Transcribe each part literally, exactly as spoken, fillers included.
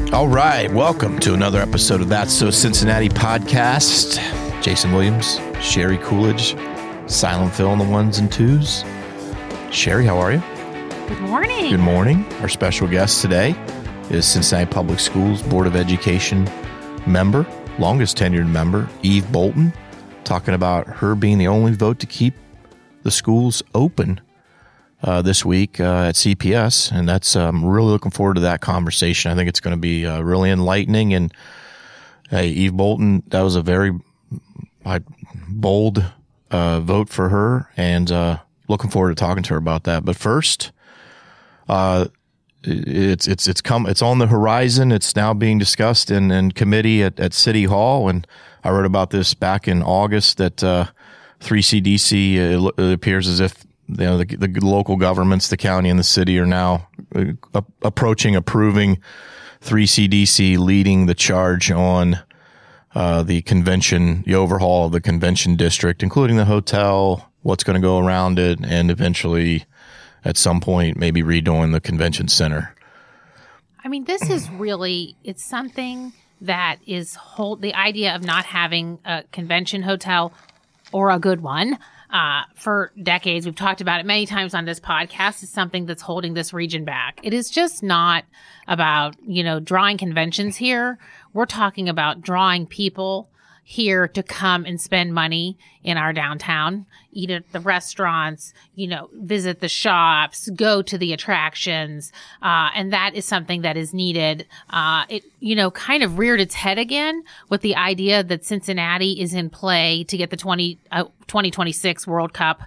All right, welcome to another episode of That's So Cincinnati podcast. Jason Williams, Sherry Coolidge, Silent Phil on the ones and twos. Sherry, how are you? Good morning. Good morning. Our special guest today is Cincinnati Public Schools Board of Education member, longest tenured member, Eve Bolton, talking about her being the only vote to keep the schools open uh, this week uh, at C P S, and that's um, really looking forward to that conversation. I think it's going to be uh, really enlightening. And hey, Eve Bolton, that was a very uh, bold uh, vote for her, and uh, looking forward to talking to her about that. But first, uh, it's it's it's come it's on the horizon. It's now being discussed in, in committee at, at City Hall, and I wrote about this back in August that uh, three C D C, it, it appears as if you know the, the local governments, the county and the city, are now uh, approaching approving three C D C leading the charge on uh, the convention, the overhaul of the convention district, including the hotel, what's going to go around it, and eventually at some point maybe redoing the convention center. I mean, this is really, it's something that is whole, the idea of not having a convention hotel or a good one uh, for decades. We've talked about it many times on this podcast. Is something that's holding this region back. It is just not about, you know, drawing conventions here. We're talking about drawing people here to come and spend money in our downtown, eat at the restaurants, you know, visit the shops, go to the attractions. Uh, and that is something that is needed. Uh, it, you know, kind of reared its head again with the idea that Cincinnati is in play to get the twenty, uh, twenty twenty-six World Cup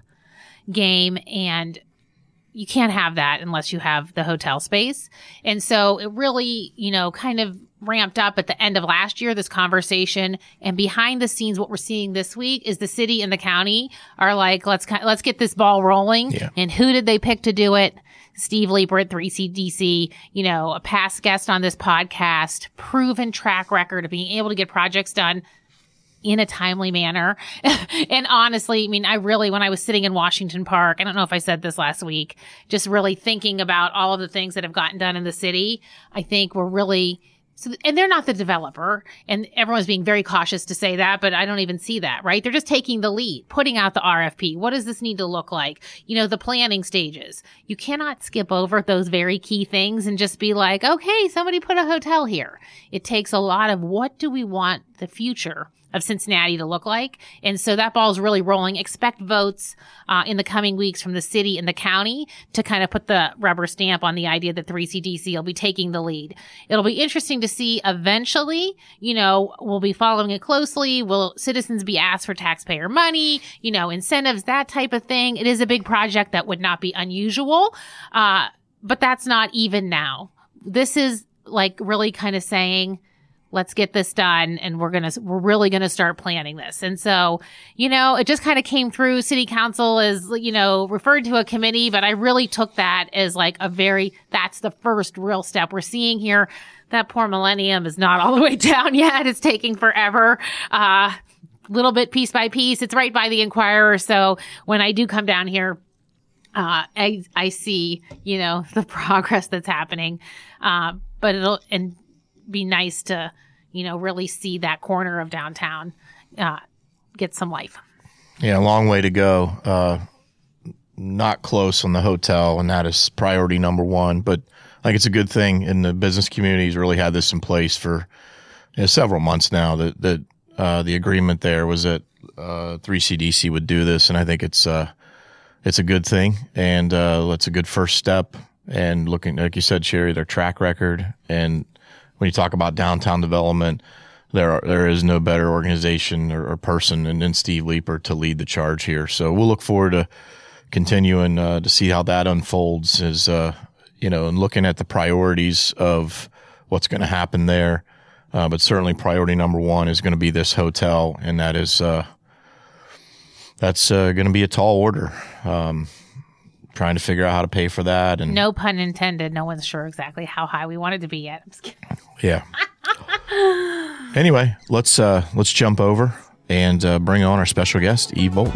game. And you can't have that unless you have the hotel space. And so it really, you know, kind of ramped up at the end of last year, this conversation. And behind the scenes, what we're seeing this week is the city and the county are like, let's let's get this ball rolling. Yeah. And who did they pick to do it? Steve Leeper at three C D C, you know, a past guest on this podcast, proven track record of being able to get projects done in a timely manner. And honestly, I mean, I really, when I was sitting in Washington Park, I don't know if I said this last week, just really thinking about all of the things that have gotten done in the city, I think we're really, so, and they're not the developer, and everyone's being very cautious to say that, but I don't even see that, right? They're just taking the lead, putting out the R F P. What does this need to look like? You know, the planning stages. You cannot skip over those very key things and just be like, okay, somebody put a hotel here. It takes a lot of what do we want the future of Cincinnati to look like. And so that ball is really rolling. Expect votes uh, in the coming weeks from the city and the county to kind of put the rubber stamp on the idea that three C D C will be taking the lead. It'll be interesting to see eventually, you know, we'll be following it closely. Will citizens be asked for taxpayer money, you know, incentives, that type of thing? It is a big project that would not be unusual, uh, but that's not even now. This is like really kind of saying, let's get this done, and we're gonna we're really gonna start planning this. And so, you know, it just kind of came through. City Council is, you know, referred to a committee, but I really took that as like a very, that's the first real step we're seeing here. That poor Millennium is not all the way down yet. It's taking forever. Uh, little bit piece by piece. It's right by the Inquirer. So when I do come down here, uh, I, I see, you know, the progress that's happening. Uh, but it'll, and be nice to, you know, really see that corner of downtown uh, get some life. Yeah, a long way to go. Uh, not close on the hotel, and that is priority number one. But I think it's a good thing, and the business community's really had this in place for you know, several months now. That that uh, the agreement there was that uh, three C D C would do this, and I think it's uh, it's a good thing, and uh, it's a good first step. And looking, like you said, Sherry, their track record, and when you talk about downtown development, there are, there is no better organization or, or person than, than Steve Leeper to lead the charge here. So we'll look forward to continuing uh, to see how that unfolds, as uh, you know, and looking at the priorities of what's going to happen there. Uh, but certainly, priority number one is going to be this hotel, and that is uh, that's uh, going to be a tall order. Um, trying to figure out how to pay for that. And no pun intended. No one's sure exactly how high we want it to be yet. I'm just kidding. Yeah. Anyway, let's uh, let's jump over and uh, bring on our special guest, Eve Bolton.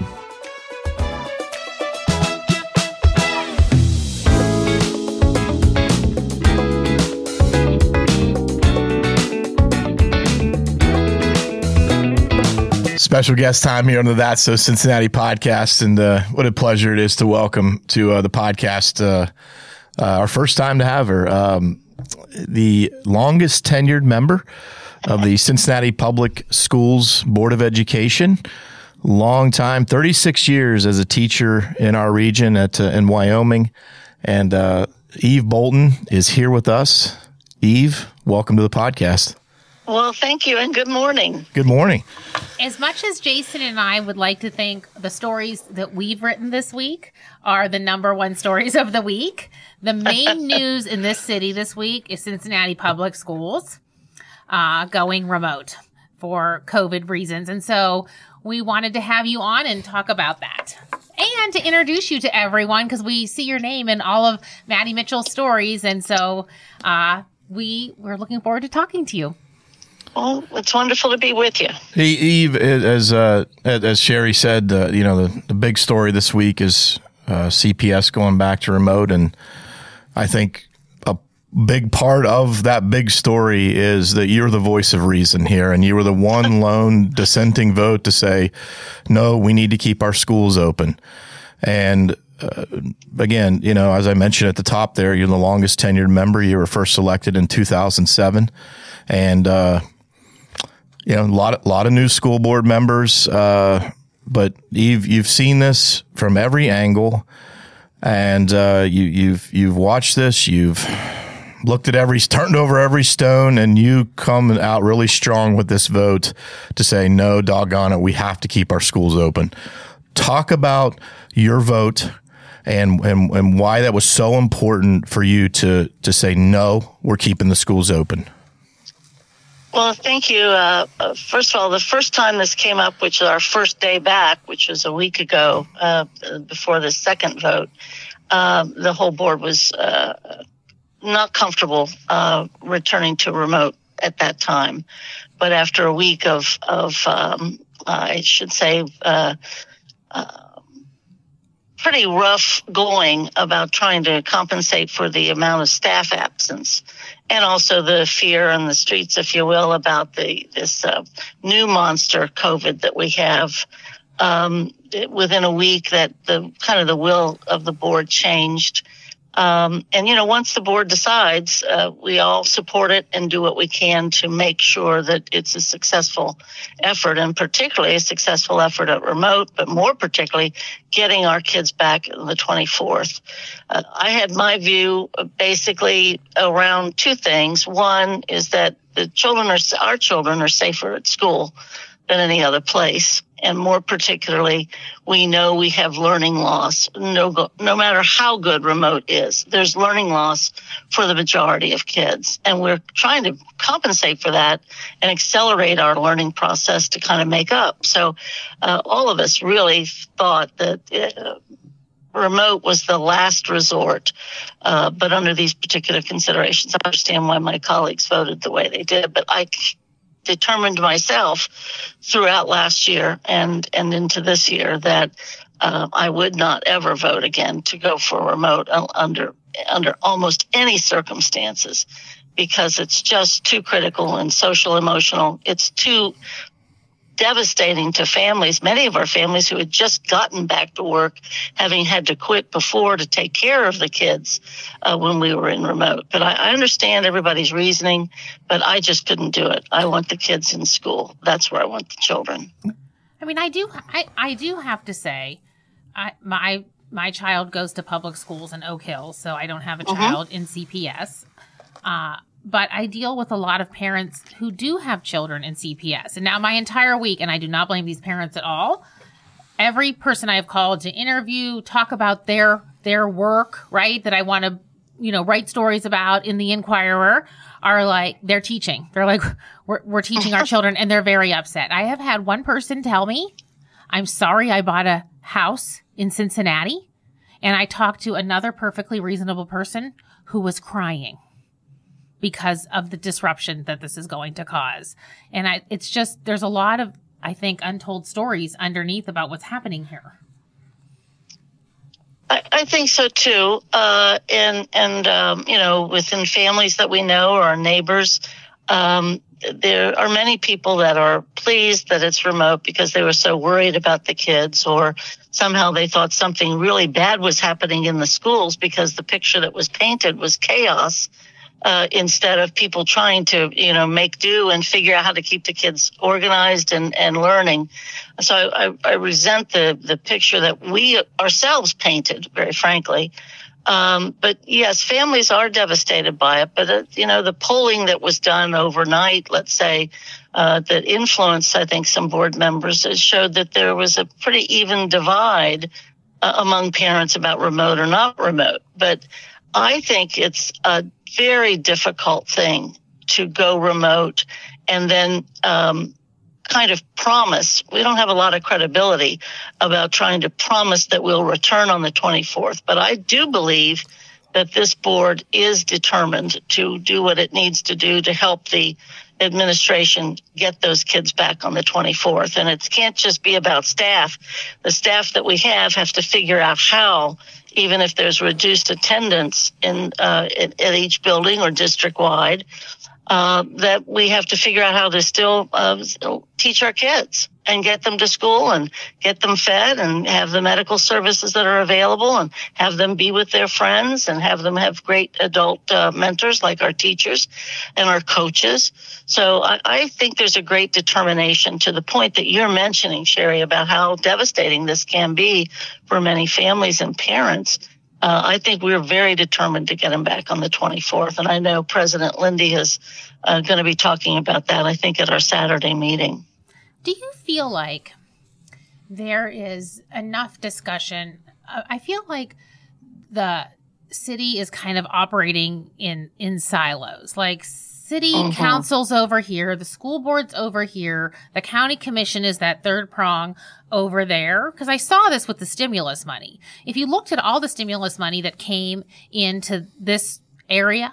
Special guest time here on the That's So Cincinnati podcast, and uh, what a pleasure it is to welcome to uh, the podcast uh, uh, our first time to have her, um, the longest tenured member of the Cincinnati Public Schools Board of Education. Long time, thirty-six years as a teacher in our region at uh, in Wyoming, and uh, Eve Bolton is here with us. Eve, welcome to the podcast. Well, thank you, and good morning. Good morning. As much as Jason and I would like to think the stories that we've written this week are the number one stories of the week, the main news in this city this week is Cincinnati Public Schools uh, going remote for COVID reasons. And so we wanted to have you on and talk about that. And to introduce you to everyone, because we see your name in all of Maddie Mitchell's stories. And so uh, we, we're looking forward to talking to you. Well, it's wonderful to be with you. Eve, as uh, as Sherry said, uh, you know, the, the big story this week is uh, C P S going back to remote. And I think a big part of that big story is that you're the voice of reason here. And you were the one lone dissenting vote to say, no, we need to keep our schools open. And uh, again, you know, as I mentioned at the top there, you're the longest tenured member. You were first elected in two thousand seven. And, uh, you know, a lot of, lot of new school board members, uh, but Eve, you've seen this from every angle, and uh, you, you've you've watched this, you've looked at every, turned over every stone, and you come out really strong with this vote to say, no, doggone it, we have to keep our schools open. Talk about your vote and and, and why that was so important for you to to say, no, we're keeping the schools open. Well, thank you. Uh, uh, first of all, the first time this came up, which is our first day back, which was a week ago, uh, before the second vote, uh, the whole board was uh, not comfortable uh, returning to remote at that time. But after a week of, of um, I should say, uh, uh, pretty rough going about trying to compensate for the amount of staff absence, and also the fear in the streets, if you will, about the this uh, new monster COVID that we have. Um, it, within a week, that the kind of the will of the board changed. Um, and, you know, once the board decides, uh, we all support it and do what we can to make sure that it's a successful effort, and particularly a successful effort at remote, but more particularly getting our kids back on the twenty-fourth. Uh, I had my view basically around two things. One is that the children are, our children are safer at school than any other place. And more particularly, we know we have learning loss. No, no matter how good remote is, there's learning loss for the majority of kids. And we're trying to compensate for that and accelerate our learning process to kind of make up. So uh, all of us really thought that uh, remote was the last resort. Uh, but under these particular considerations, I understand why my colleagues voted the way they did. But I determined myself throughout last year and, and into this year that uh, I would not ever vote again to go for remote under under almost any circumstances, because it's just too critical and social emotional. It's too devastating to families, many of our families who had just gotten back to work, having had to quit before to take care of the kids uh, when we were in remote. But I, I understand everybody's reasoning, but I just couldn't do it. I want the kids in school. That's where I want the children. I mean, I do, I, I do have to say, I, my, my child goes to public schools in Oak Hill, so I don't have a child mm-hmm. in C P S. Uh, But I deal with a lot of parents who do have children in C P S. And now my entire week, and I do not blame these parents at all, every person I have called to interview, talk about their their work, right, that I want to, you know, write stories about in the Inquirer, are like, they're teaching. They're like, we're, we're teaching our children, and they're very upset. I have had one person tell me, I'm sorry I bought a house in Cincinnati. And I talked to another perfectly reasonable person who was crying because of the disruption that this is going to cause. And I, it's just, there's a lot of, I think, untold stories underneath about what's happening here. I, I think so too. Uh, and, and, um, you know, within families that we know or our neighbors, Um, there are many people that are pleased that it's remote because they were so worried about the kids, or somehow they thought something really bad was happening in the schools because the picture that was painted was chaos, uh, instead of people trying to, you know, make do and figure out how to keep the kids organized and, and learning. So I, I resent the, the picture that we ourselves painted, very frankly. Um, but yes, families are devastated by it. But, uh, you know, the polling that was done overnight, let's say, uh, that influenced, I think, some board members, it showed that there was a pretty even divide uh, among parents about remote or not remote. But I think it's a very difficult thing to go remote and then um kind of promise. We don't have a lot of credibility about trying to promise that we'll return on the twenty-fourth. But I do believe that this board is determined to do what it needs to do to help the administration get those kids back on the twenty-fourth. And it can't just be about staff. The staff that we have have to figure out how, even if there's reduced attendance in uh, at, at each building or district-wide, Uh, that we have to figure out how to still uh, teach our kids and get them to school and get them fed and have the medical services that are available and have them be with their friends and have them have great adult uh, mentors like our teachers and our coaches. So I, I think there's a great determination to the point that you're mentioning, Sherry, about how devastating this can be for many families and parents. Uh, I think we're very determined to get him back on the twenty-fourth. And I know President Lindy is uh, going to be talking about that, I think, at our Saturday meeting. Do you feel like there is enough discussion? I feel like the city is kind of operating in, in silos. Like city mm-hmm. council's over here, the school board's over here, the county commission is that third prong over there. Because I saw this with the stimulus money. If you looked at all the stimulus money that came into this area,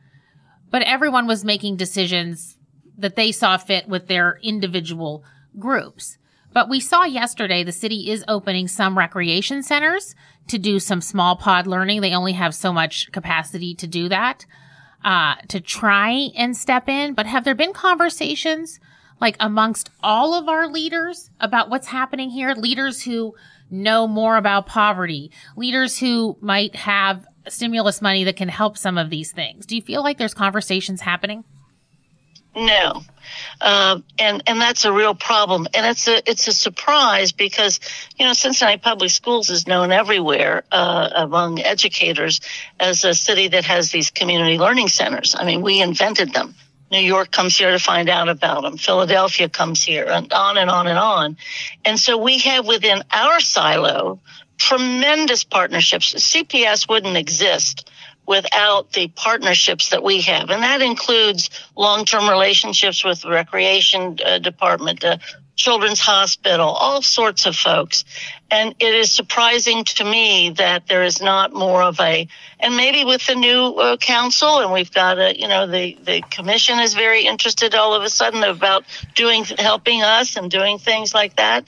but everyone was making decisions that they saw fit with their individual groups. But we saw yesterday the city is opening some recreation centers to do some small pod learning. They only have so much capacity to do that. Uh, to try and step in, but have there been conversations like amongst all of our leaders about what's happening here? Leaders who know more about poverty, leaders who might have stimulus money that can help some of these things. Do you feel like there's conversations happening? No. Uh, and, and that's a real problem. And it's a, it's a surprise because, you know, Cincinnati Public Schools is known everywhere, uh, among educators as a city that has these community learning centers. I mean, we invented them. New York comes here to find out about them. Philadelphia comes here, and on and on and on. And so we have within our silo tremendous partnerships. C P S wouldn't exist without the partnerships that we have. And that includes long-term relationships with the recreation uh, department, uh, children's hospital, all sorts of folks. And it is surprising to me that there is not more of a, and maybe with the new uh, council, and we've got a, you know, the, the commission is very interested all of a sudden about doing, helping us and doing things like that.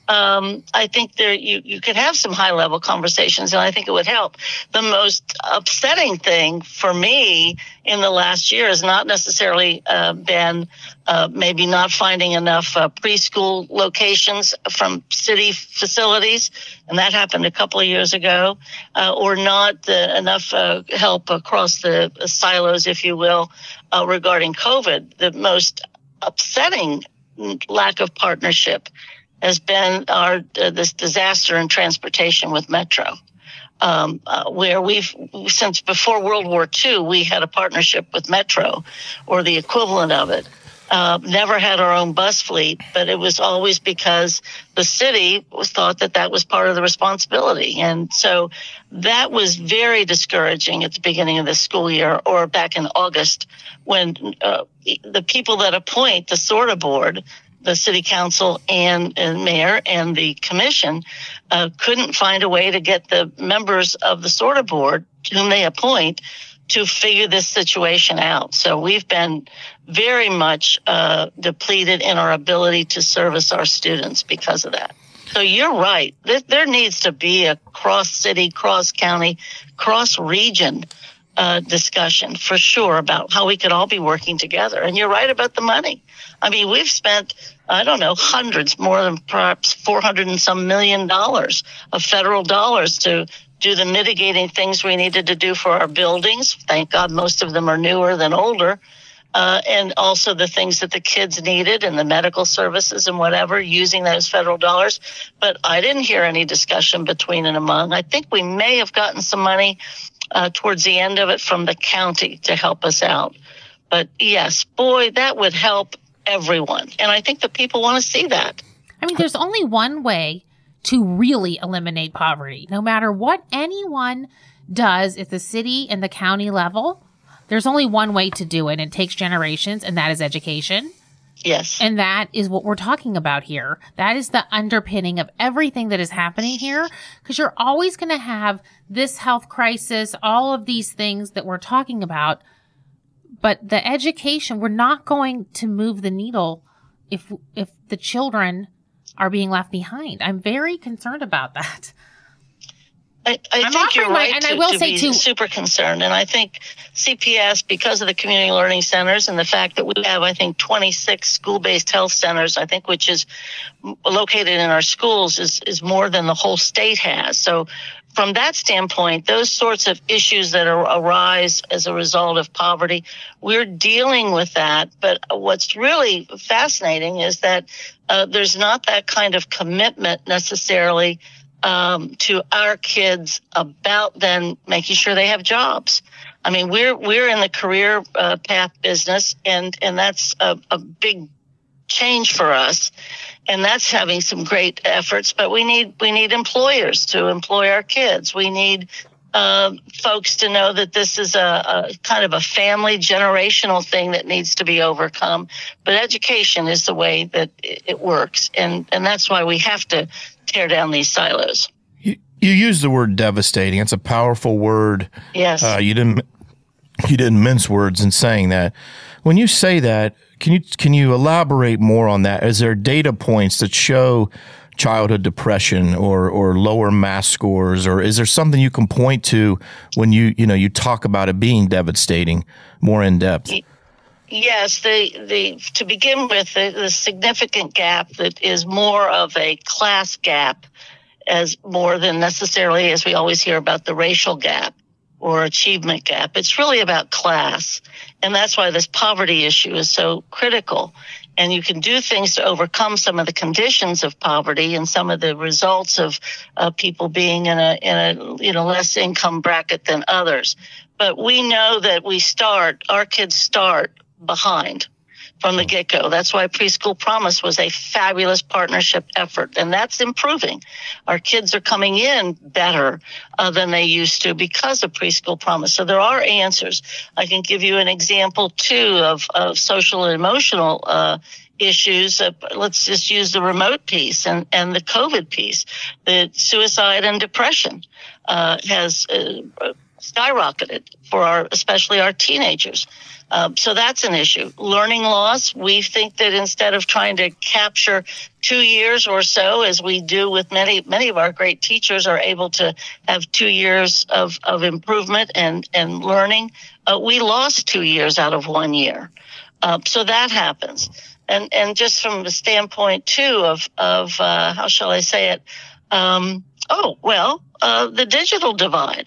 Um, I think there you, you could have some high level conversations, and I think it would help. The most upsetting thing for me in the last year has not necessarily uh, been uh, maybe not finding enough uh, preschool locations from city facilities, and that happened a couple of years ago, uh, or not uh, enough uh, help across the silos, if you will, uh, regarding COVID. The most upsetting lack of partnership has been our uh, this disaster in transportation with Metro, um, uh, where we've, since before World War Two, we had a partnership with Metro, or the equivalent of it. Uh, never had our own bus fleet, but it was always because the city was thought that that was part of the responsibility. And so that was very discouraging at the beginning of the school year, or back in August, when uh, the people that appoint the SORTA board, the city council and, and mayor and the commission, uh, couldn't find a way to get the members of the SORTA board, whom they appoint, to figure this situation out. So we've been very much uh, depleted in our ability to service our students because of that. So you're right. There, there needs to be a cross-city, cross-county, cross-region uh, discussion for sure about how we could all be working together. And you're right about the money. I mean, we've spent, I don't know, hundreds, more than perhaps four hundred and some million dollars of federal dollars to do the mitigating things we needed to do for our buildings. Thank God most of them are newer than older. Uh, and also the things that the kids needed and the medical services and whatever, using those federal dollars. But I didn't hear any discussion between and among. I think we may have gotten some money uh, towards the end of it from the county to help us out. But yes, boy, that would help everyone. And I think that people want to see that. I mean, there's only one way to really eliminate poverty. No matter what anyone does at the city and the county level, there's only one way to do it. It takes generations, and that is education. Yes. And that is what we're talking about here. That is the underpinning of everything that is happening here, because you're always going to have this health crisis, all of these things that we're talking about. But the education, we're not going to move the needle if if the children are being left behind. I'm very concerned about that. I, I think you're right my, and to, I will to say be too, super concerned. And I think C P S, because of the community learning centers and the fact that we have, I think, twenty-six school-based health centers, I think, which is located in our schools, is, is more than the whole state has. So from that standpoint, those sorts of issues that are, arise as a result of poverty, we're dealing with that. But what's really fascinating is that uh, there's not that kind of commitment necessarily Um, to our kids about then making sure they have jobs. I mean, we're we're in the career uh, path business, and and that's a, a big change for us, and that's having some great efforts. But we need we need employers to employ our kids. We need uh, folks to know that this is a, a kind of a family generational thing that needs to be overcome. But education is the way that it, it works, and and that's why we have to tear down these silos. You, you use the word devastating. It's a powerful word. Yes. Uh, you didn't you didn't mince words in saying that. When you say that, can you can you elaborate more on that? Is there data points that show childhood depression or or lower math scores, or is there something you can point to when you you know you talk about it being devastating more in depth? Yes, the, the to begin with, the, the significant gap that is more of a class gap as more than necessarily, as we always hear about, the racial gap or achievement gap. It's really about class. And that's why this poverty issue is so critical. And you can do things to overcome some of the conditions of poverty and some of the results of uh, people being in a in a you know less income bracket than others. But we know that we start, our kids start behind from the get-go. That's why Preschool Promise was a fabulous partnership effort, and that's improving. Our kids are coming in better uh, than they used to because of Preschool Promise. So there are answers. I can give you an example, too, of, of social and emotional uh, issues. Uh, let's just use the remote piece and, and the COVID piece. The suicide and depression uh, has uh, skyrocketed for our, especially our teenagers. Um, so that's an issue. Learning loss, we think that instead of trying to capture two years or so, as we do with many, many of our great teachers are able to have two years of, of improvement and, and learning, uh, we lost two years out of one year. Uh, so that happens. And, and just from the standpoint, too, of, of uh, how shall I say it? Um, oh, well, uh, the digital divide.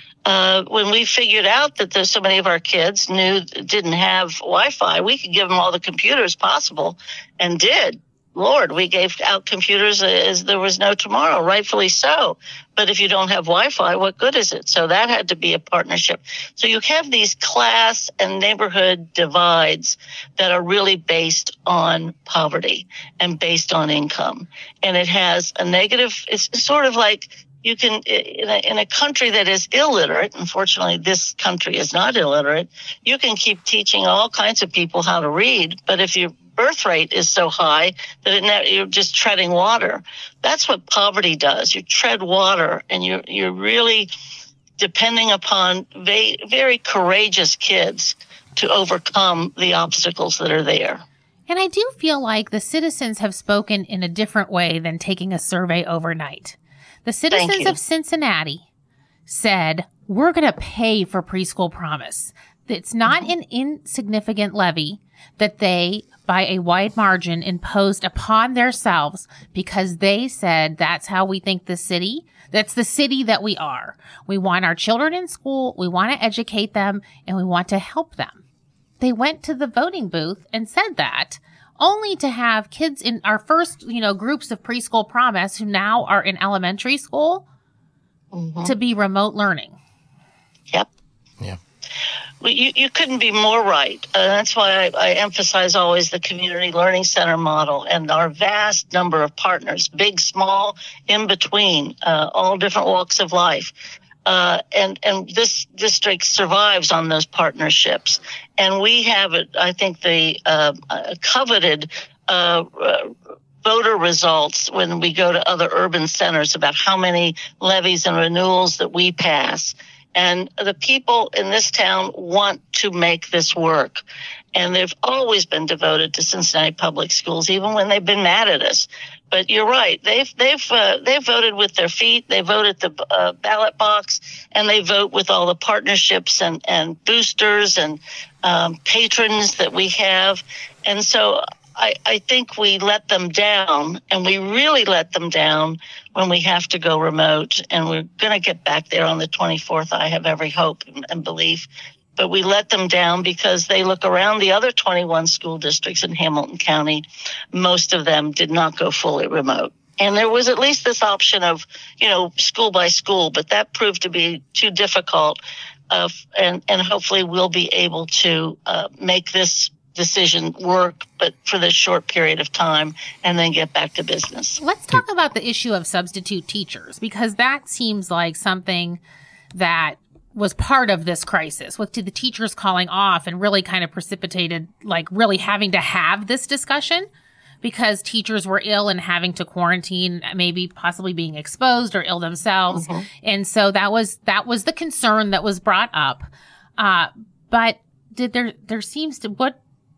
Uh, when we figured out that there's so many of our kids knew didn't have Wi-Fi, we could give them all the computers possible, and did. Lord, we gave out computers as there was no tomorrow, rightfully so. But if you don't have Wi-Fi, what good is it? So that had to be a partnership. So you have these class and neighborhood divides that are really based on poverty and based on income. And it has a negative, it's sort of like, you can, in a, in a country that is illiterate, unfortunately this country is not illiterate, you can keep teaching all kinds of people how to read, but if your birth rate is so high that it ne- you're just treading water, that's what poverty does. You tread water, and you're, you're really depending upon very, very courageous kids to overcome the obstacles that are there. And I do feel like the citizens have spoken in a different way than taking a survey overnight. The citizens of Cincinnati said, we're going to pay for Preschool Promise. It's not an insignificant levy that they, by a wide margin, imposed upon themselves because they said that's how we think the city, that's the city that we are. We want our children in school, we want to educate them, and we want to help them. They went to the voting booth and said that, only to have kids in our first, you know, groups of Preschool Promise who now are in elementary school mm-hmm. to be remote learning. Yep. Yeah. Well, you, you couldn't be more right. Uh, that's why I, I emphasize always the community learning center model and our vast number of partners, big, small, in between, uh, all different walks of life. Uh, and, and this district survives on those partnerships. And we have, I think, the uh, coveted uh, voter results when we go to other urban centers about how many levies and renewals that we pass. And the people in this town want to make this work. And they've always been devoted to Cincinnati Public Schools, even when they've been mad at us. But you're right. They've they've uh, they've voted with their feet. They vote at the uh, ballot box, and they vote with all the partnerships and, and boosters and um, patrons that we have. And so I, I think we let them down, and we really let them down when we have to go remote. And we're going to get back there on the twenty-fourth. I have every hope and, and belief. But we let them down because they look around the other twenty-one school districts in Hamilton County. Most of them did not go fully remote. And there was at least this option of, you know, school by school, but that proved to be too difficult. Uh, and, and hopefully we'll be able to uh, make this decision work, but for this short period of time, and then get back to business. Let's talk about the issue of substitute teachers, because that seems like something that was part of this crisis, with the teachers calling off and really kind of precipitated, like really having to have this discussion because teachers were ill and having to quarantine, maybe possibly being exposed or ill themselves. Mm-hmm. And so that was, that was the concern that was brought up. Uh, but did there, there seems to, what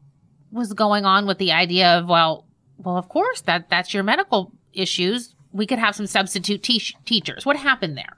was going on with the idea of, well, well, of course that that's your medical issues. We could have some substitute te- teachers. What happened there?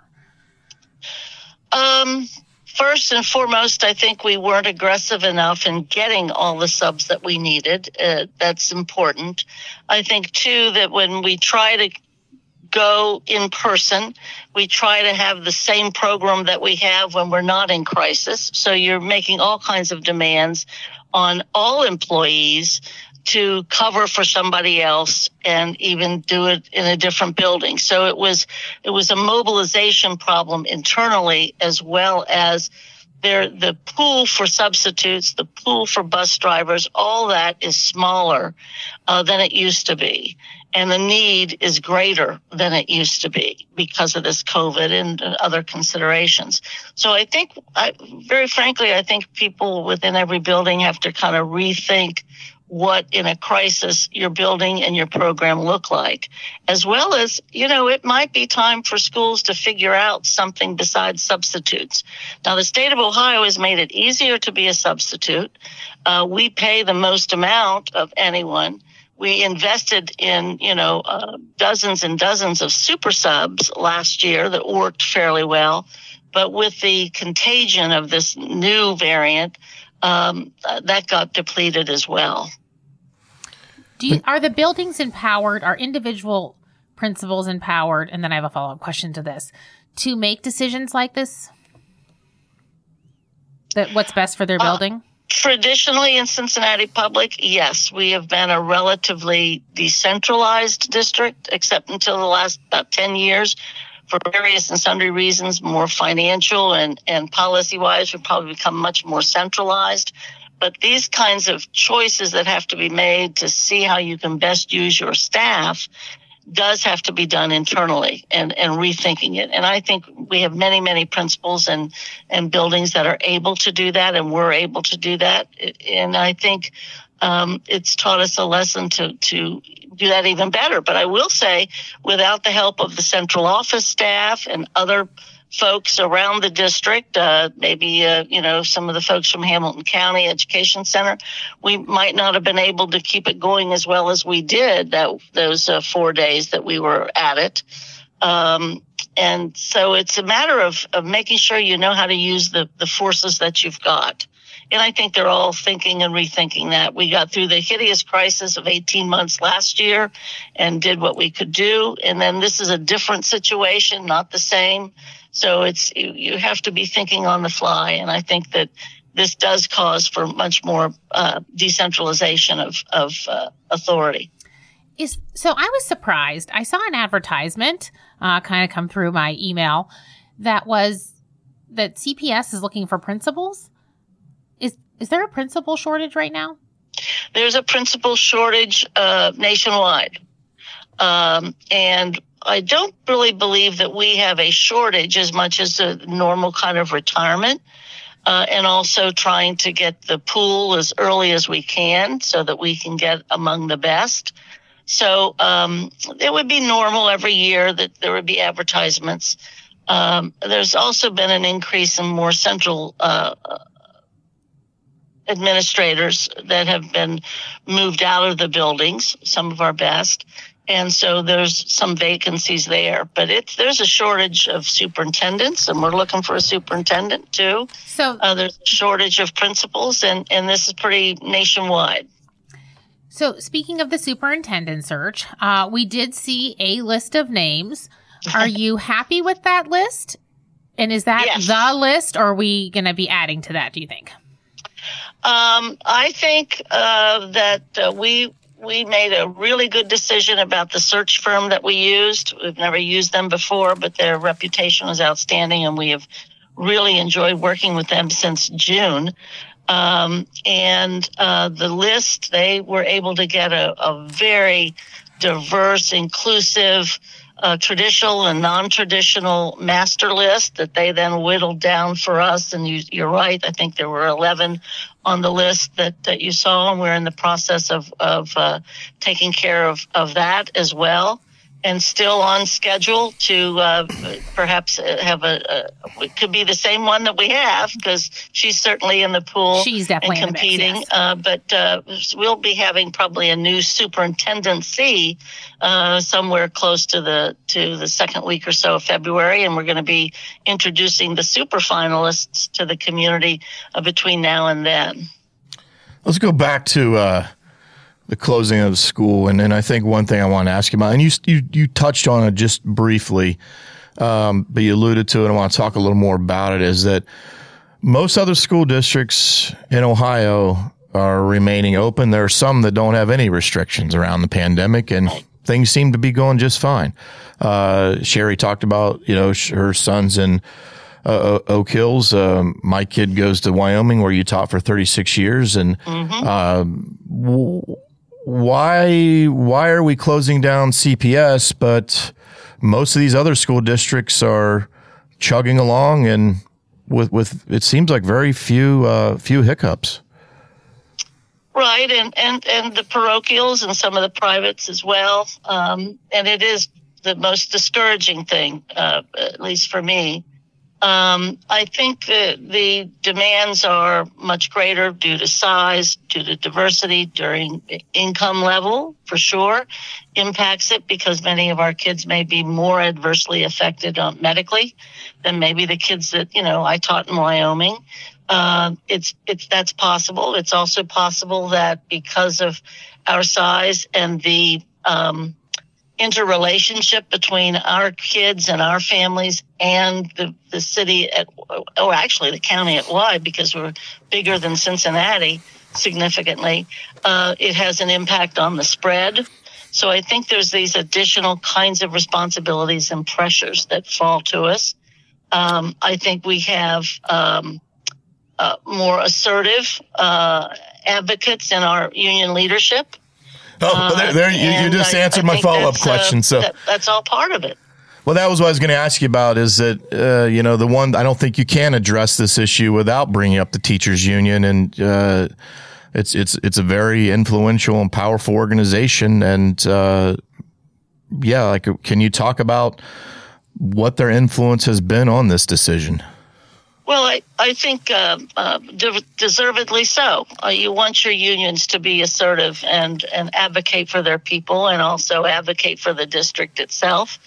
Um, first and foremost, I think we weren't aggressive enough in getting all the subs that we needed. Uh, that's important. I think, too, that when we try to go in person, we try to have the same program that we have when we're not in crisis. So you're making all kinds of demands on all employees to cover for somebody else and even do it in a different building. So it was it was a mobilization problem internally, as well as there the pool for substitutes, the pool for bus drivers, all that is smaller uh, than it used to be. And the need is greater than it used to be because of this COVID and other considerations. So I think, I, very frankly, I think people within every building have to kind of rethink what in a crisis your building and your program look like, as well as, you know, it might be time for schools to figure out something besides substitutes. Now, the state of Ohio has made it easier to be a substitute. Uh, we pay the most amount of anyone. We invested in, you know, uh, dozens and dozens of super subs last year that worked fairly well. But with the contagion of this new variant, um, uh, that got depleted as well. Do you, are the buildings empowered? Are individual principals empowered? And then I have a follow-up question to this, to make decisions like this? That what's best for their building? Uh, Traditionally in Cincinnati Public, yes, we have been a relatively decentralized district, except until the last about ten years, for various and sundry reasons, more financial and, and policy-wise, we've probably become much more centralized. But these kinds of choices that have to be made to see how you can best use your staff does have to be done internally and, and rethinking it. And I think we have many, many principals and, and buildings that are able to do that, and we're able to do that. And I think um, it's taught us a lesson to, to do that even better. But I will say, without the help of the central office staff and other folks around the district, uh, maybe, uh, you know, some of the folks from Hamilton County Education Center, we might not have been able to keep it going as well as we did that those uh, four days that we were at it. Um, and so it's a matter of, of making sure you know how to use the, the forces that you've got. And I think they're all thinking and rethinking that. We got through the hideous crisis of eighteen months last year and did what we could do. And then this is a different situation, not the same. So it's you, you have to be thinking on the fly. And I think that this does cause for much more uh, decentralization of, of uh, authority. Is so I was surprised. I saw an advertisement uh, kind of come through my email that was that C P S is looking for principals. Is is there a principal shortage right now? There's a principal shortage uh, nationwide. Um, and I don't really believe that we have a shortage as much as a normal kind of retirement. Uh, and also trying to get the pool as early as we can so that we can get among the best. So um, it would be normal every year that there would be advertisements. Um, there's also been an increase in more central uh, administrators that have been moved out of the buildings, some of our best. And so there's some vacancies there. But it's there's a shortage of superintendents, and we're looking for a superintendent too. So uh, there's a shortage of principals, and, and this is pretty nationwide. So speaking of the superintendent search, uh, we did see a list of names. Are you happy with that list? And is that Yes. the list, or are we going to be adding to that, do you think? Um, I think uh, that uh, we we made a really good decision about the search firm that we used. We've never used them before, but their reputation was outstanding, and we have really enjoyed working with them since June. Um, and uh, the list, they were able to get a, a very diverse, inclusive, uh, traditional and non-traditional master list that they then whittled down for us. And you, you're right, I think there were eleven on the list that, that you saw, and we're in the process of, of uh, taking care of, of that as well. And still on schedule to uh, perhaps have a, a, it could be the same one that we have, because she's certainly in the pool. She's definitely and competing. in the mix, yes. uh, but uh, we'll be having probably a new superintendency uh, somewhere close to the to the second week or so of February, and we're going to be introducing the super finalists to the community uh, between now and then. Let's go back to uh, the closing of the school, and, and I think one thing I want to ask you about, and you you, you touched on it just briefly, um, but you alluded to it, and I want to talk a little more about it, is that most other school districts in Ohio are remaining open. There are some that don't have any restrictions around the pandemic, and things seem to be going just fine. Uh, Sherry talked about, you know, her son's in Uh, Oak Hills. Um, my kid goes to Wyoming, where you taught for thirty-six years. And Mm-hmm. uh, w- why why are we closing down C P S, but most of these other school districts are chugging along, and with with it seems like very few uh, few hiccups. Right, and, and, and the parochials and some of the privates as well. Um, and it is the most discouraging thing, uh, at least for me. Um, I think that the demands are much greater due to size, due to diversity, during income level, for sure, impacts it, because many of our kids may be more adversely affected uh, medically than maybe the kids that, you know, I taught in Wyoming. Uh, it's, it's, that's possible. It's also possible that because of our size and the, um, interrelationship between our kids and our families and the, the city at, or actually the county at wide, because we're bigger than Cincinnati significantly, uh, it has an impact on the spread. So I think there's these additional kinds of responsibilities and pressures that fall to us. Um, I think we have um, uh, more assertive uh, advocates in our union leadership. Oh, there, there you, you just I, answered I my follow-up uh, question. So that, that's all part of it. Well, that was what I was going to ask you about, is that, uh, you know, the one, I don't think you can address this issue without bringing up the teachers union. And uh, it's, it's, it's a very influential and powerful organization. And uh, yeah, like, can you talk about what their influence has been on this decision? Well, I, I think uh, uh, de- deservedly so. Uh, you want your unions to be assertive and, and advocate for their people, and also advocate for the district itself.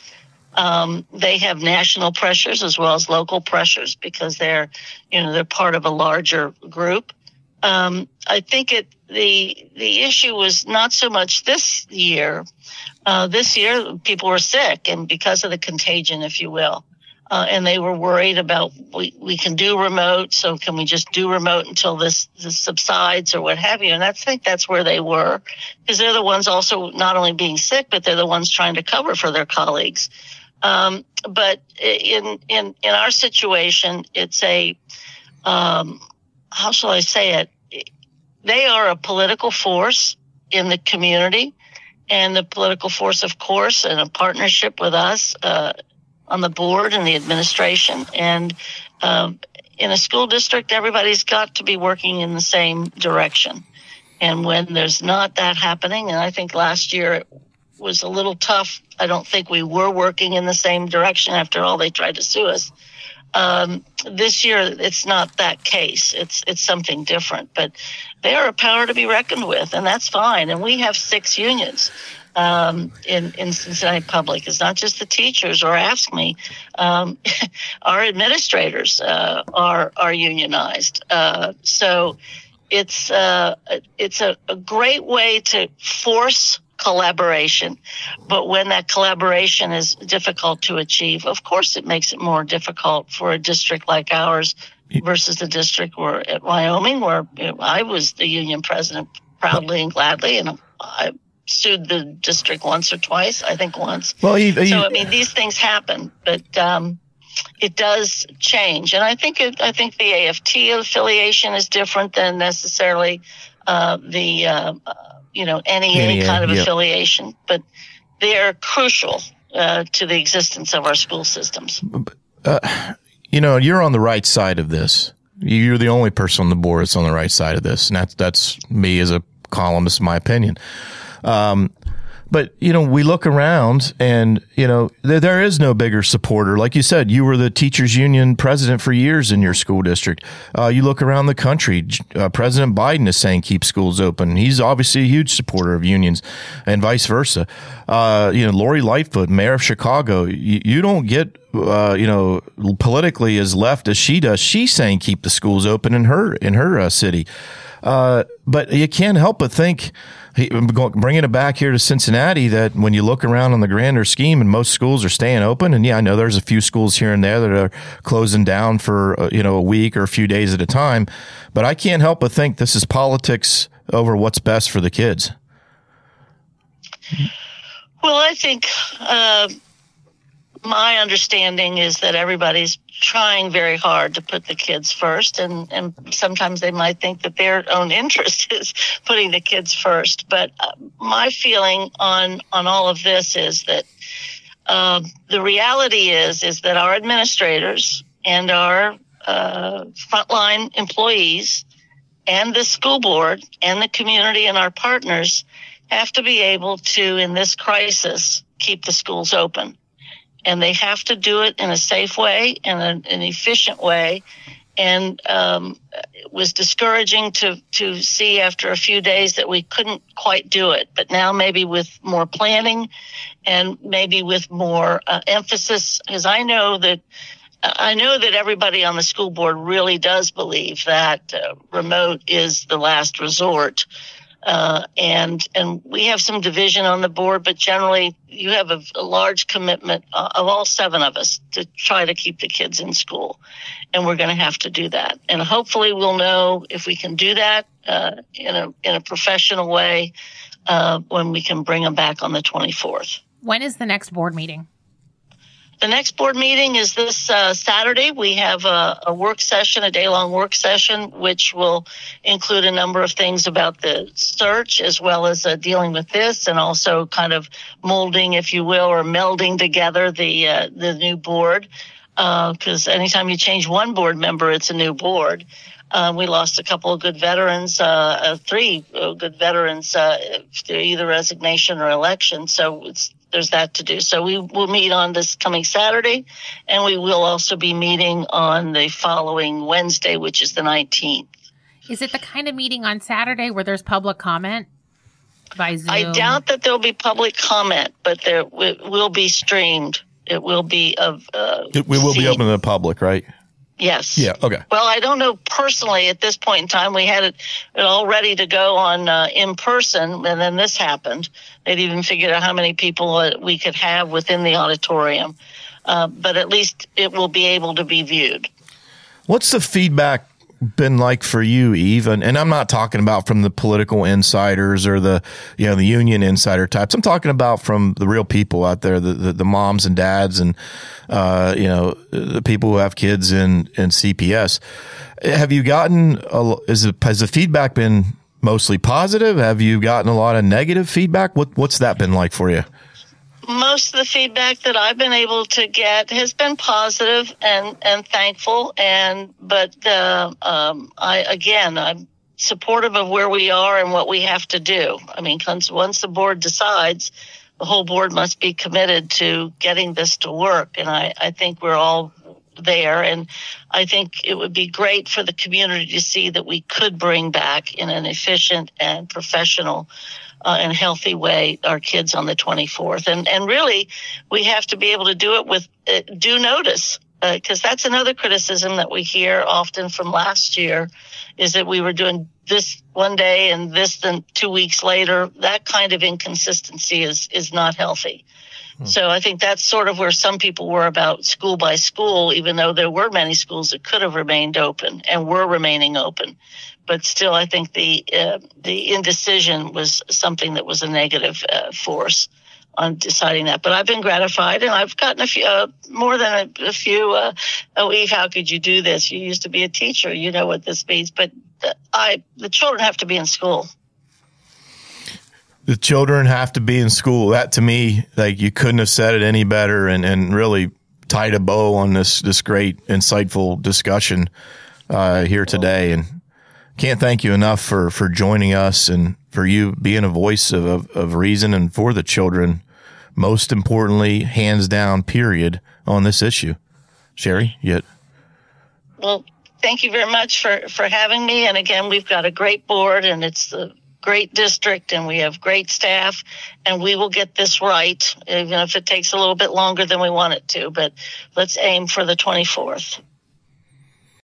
Um, they have national pressures as well as local pressures because they're, you know, they're part of a larger group. Um, I think it the the issue was not so much this year. Uh, this year, people were sick, and because of the contagion, if you will, uh, and they were worried about we, we can do remote, so can we just do remote until this, this subsides or what have you? And I think that's where they were, because they're the ones also not only being sick, but they're the ones trying to cover for their colleagues. Um, but in in in our situation, it's a um, how shall I say it? They are a political force in the community. And the political force, of course, and a partnership with us uh, on the board and the administration. And um, in a school district, everybody's got to be working in the same direction. And when there's not that happening, and I think last year it was a little tough. I don't think we were working in the same direction. After all, they tried to sue us. Um, this year, it's not that case. It's it's something different. But they are a power to be reckoned with, and that's fine. And we have six unions um, in, in Cincinnati Public. It's not just the teachers or Ask Me. Um, our administrators uh, are are unionized. Uh, so it's uh, it's a, a great way to force collaboration. But when that collaboration is difficult to achieve, of course, it makes it more difficult for a district like ours versus a district where at Wyoming, where I was the union president proudly and gladly, and I sued the district once or twice, I think once. Well, you, you, so, I mean, these things happen, but um, it does change. And I think it, I think the A F T affiliation is different than necessarily uh, the uh, you know, N E A, N E A kind of yep. affiliation, but they are crucial uh, to the existence of our school systems. Uh, you know, you're on the right side of this. You're the only person on the board that's on the right side of this, and that's, that's me as a columnist, in my opinion. Um, But, you know, we look around and, you know, there, there is no bigger supporter. Like you said, you were the teachers union president for years in your school district. Uh, you look around the country, uh, President Biden is saying keep schools open. He's obviously a huge supporter of unions and vice versa. Uh, you know, Lori Lightfoot, mayor of Chicago, you, you don't get, uh, you know, politically as left as she does. She's saying keep the schools open in her, in her uh, city. Uh, but you can't help but think, bringing it back here to Cincinnati, that when you look around on the grander scheme and most schools are staying open, and yeah, I know there's a few schools here and there that are closing down for, uh, you know, a week or a few days at a time, but I can't help but think this is politics over what's best for the kids. Well, I think uh, my understanding is that everybody's trying very hard to put the kids first, and, and sometimes they might think that their own interest is putting the kids first. But uh, my feeling on, on all of this is that uh, the reality is is that our administrators and our uh, frontline employees and the school board and the community and our partners have to be able to, in this crisis, keep the schools open. And they have to do it in a safe way and an, an efficient way. And um, it was discouraging to, to see after a few days that we couldn't quite do it. But now maybe with more planning and maybe with more uh, emphasis, because I know that I know that everybody on the school board really does believe that uh, remote is the last resort. Uh, and, and we have some division on the board, but generally you have a, a large commitment uh, of all seven of us to try to keep the kids in school. And we're going to have to do that. And hopefully we'll know if we can do that, uh, in a, in a professional way, uh, when we can bring them back on the twenty-fourth. When is the next board meeting? The next board meeting is this uh, Saturday. We have a, a work session, a day-long work session, which will include a number of things about the search as well as uh, dealing with this, and also kind of molding, if you will, or melding together the uh, the new board. Because uh, anytime you change one board member, it's a new board. Uh, we lost a couple of good veterans, uh, uh, three uh, good veterans uh, through either resignation or election. So it's there's that to do. So we will meet on this coming Saturday, and we will also be meeting on the following Wednesday, which is the nineteenth. Is it the kind of meeting on Saturday where there's public comment by Zoom? I doubt that there'll be public comment, but there w- will be streamed. it will be of. Uh, it, we will seen. be open to the public, right? Yes. Yeah. Okay. Well, I don't know personally at this point in time. We had it, it all ready to go on uh, in person, and then this happened. They'd even figured out how many people uh, we could have within the auditorium, uh, but at least it will be able to be viewed. What's the feedback been like for you, Eve? And, and I'm not talking about from the political insiders or the, you know, the union insider types. I'm talking about from the real people out there, the, the, the moms and dads and, uh, you know, the people who have kids in, in C P S. Have you gotten, a, is it, has the feedback been mostly positive? Have you gotten a lot of negative feedback? What, what's that been like for you? Most of the feedback that I've been able to get has been positive and, and thankful. And, but, uh, um, I, again, I'm supportive of where we are and what we have to do. I mean, once the board decides, the whole board must be committed to getting this to work. And I, I think we're all there. And I think it would be great for the community to see that we could bring back in an efficient and professional Uh, and healthy way our kids on the twenty-fourth. And and really, we have to be able to do it with uh, due notice, because uh, that's another criticism that we hear often from last year, is that we were doing this one day and this then two weeks later. That kind of inconsistency is is not healthy. Hmm. So I think that's sort of where some people were about school by school, even though there were many schools that could have remained open and were remaining open. But still, I think the uh, the indecision was something that was a negative uh, force on deciding that. But I've been gratified, and I've gotten a few, uh, more than a, a few, uh, oh, Eve, how could you do this? You used to be a teacher. You know what this means. But the, I, the children have to be in school. The children have to be in school. That, to me, like, you couldn't have said it any better, and, and really tied a bow on this, this great, insightful discussion uh, here today. And can't thank you enough for, for joining us and for you being a voice of, of, of reason and for the children, most importantly, hands down, period, on this issue. Sherry, yet. Well, thank you very much for, for having me. And again, we've got a great board, and it's a great district, and we have great staff, and we will get this right, even if it takes a little bit longer than we want it to. But let's aim for the twenty-fourth.